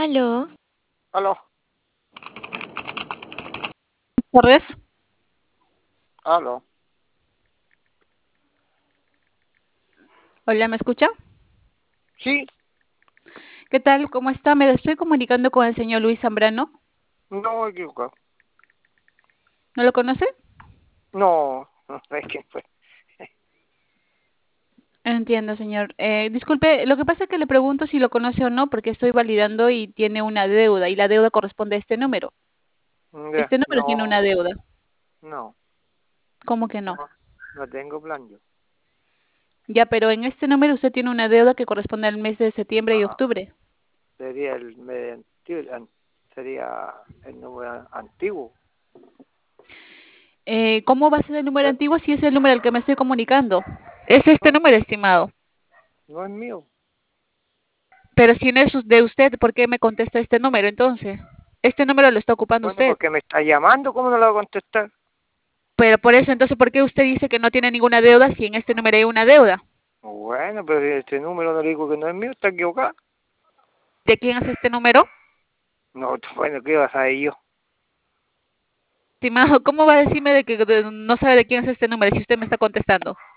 Aló, Aló, Torres. aló. Hola, ¿me escucha? Sí, ¿Qué tal? ¿Cómo está? Me estoy comunicando con el señor Luis Zambrano. no equivocado. ¿No lo conoce? No, no sé quién fue. Entiendo, señor. Disculpe, lo que pasa es que le pregunto si lo conoce o no, porque estoy validando y tiene una deuda, y la deuda corresponde a este número. Ya, Este número tiene una no, deuda. no, ¿Cómo que no, no? no tengo plan yo. Ya, pero en este número usted tiene una deuda que corresponde al mes de septiembre y Ah, octubre. sería el medio antiguo, sería el número antiguo. ¿Cómo va a ser el número Eh, antiguo si es el número al que me estoy comunicando? Es este No, número, estimado. no es mío. Pero si no es de usted, ¿por qué me contesta este número entonces? Este número lo está ocupando Bueno, usted. porque me está llamando, ¿cómo no le voy a contestar? Pero por eso, entonces, ¿por qué usted dice que no tiene ninguna deuda si en este número hay una deuda? Bueno, pero si este número no le digo que no es mío, está equivocado. ¿De quién es este número? No, bueno, ¿qué vas a saber yo? Estimado, ¿cómo va a decirme de que no sabe de quién es este número si usted me está contestando?